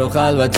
و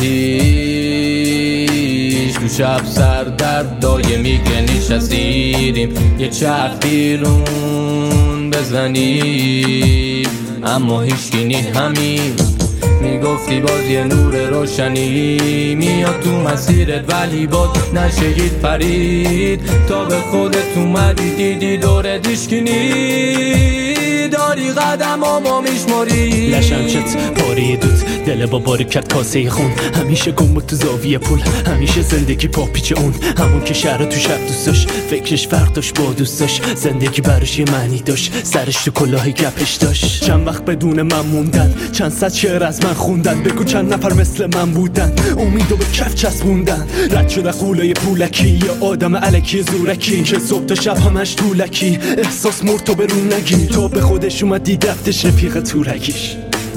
خلوتیش تو شب سر در دایمی که نشستیدیم یه چرخ بیرون بزنیم، اما هیچکی نی همین میگفتی باز یه نور روشنی میاد تو مسیرت، ولی باز نشگید پرید تا به خودت اومدی دیدی دور دیشکی داری قدم ما میشماری. لشم شد پاری دوت دل با باری کرد کاسه خون، همیشه گم بود تو زاویه پول، همیشه زندگی پا پیچ اون، همون که شهر تو شب دوست داشت، فکرش فرق داشت با دوست داشت، زندگی براش یه معنی داشت، سرش تو کلاه گپش داشت. چند وقت بدون من موندن، چند صد شعر از من خوندن، بگو چند نفر مثل من بودن امیدو به کف چسبوندن. رد شده قولای پولکی، یه آدم الکی زورکی که صبح تا شب همش طولکی، احساس مرد تو به رو نگیر، تو به خودش اومد دید رفتش رفیق تورکیش.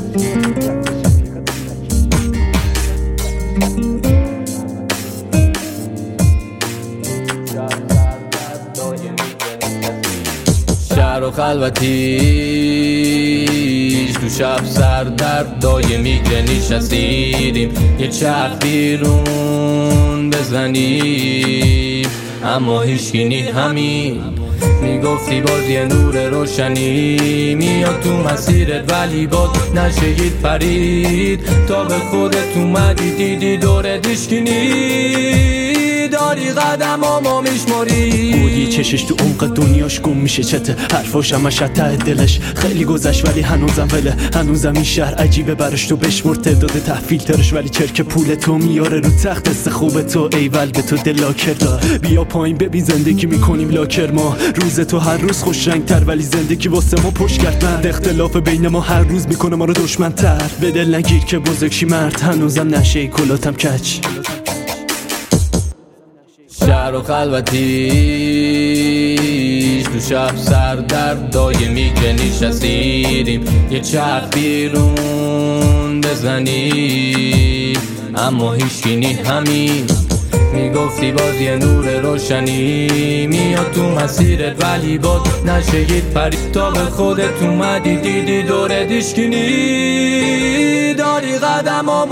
شهر و خلوتیش تو شب سر در دایمی که نشستیدیم یه چرخ بیرون بزنیم، اما هیچکی نی همین میگفتی باز یه نور روشنی میاد تو مسیرت، ولی باز نشگید پرید تا به خودت اومدی دیدی دور دیشکی داری قدم ما میشماری. بودی چشش تو عمق دنیاش گم میشه، چته حرفاش همش ته دلش، خیلی گذشت ولی هنوزم وله، هنوزم این شهر عجیبه براش، تو بشمر تعداد تحویل ترش، ولی چرک پول تو میاره رو تخت، است خوب تو ایول به تو دلاکر دا. بیا پایین ببین زندگی میکنیم لاکر ما، روز تو هر روز خوش رنگ تر، ولی زندگی واسه ما پشت گردن، اختلاف بین ما هر روز میکنه ما رو دشمن تر. به دل نگیر که بزرگشی مرد، هنوزم نشه کلاتم کچ. شهر و خلوتیش تو شب سر در دایمی که نشستیدیم یه چرخ بیرون بزنیم، اما هیچکی نی همین میگفتی باز یه نور روشنی میاد تو مسیرت، ولی باز نشگید پرید تا به خودت اومدی دیدی دور دیشکی داری قدم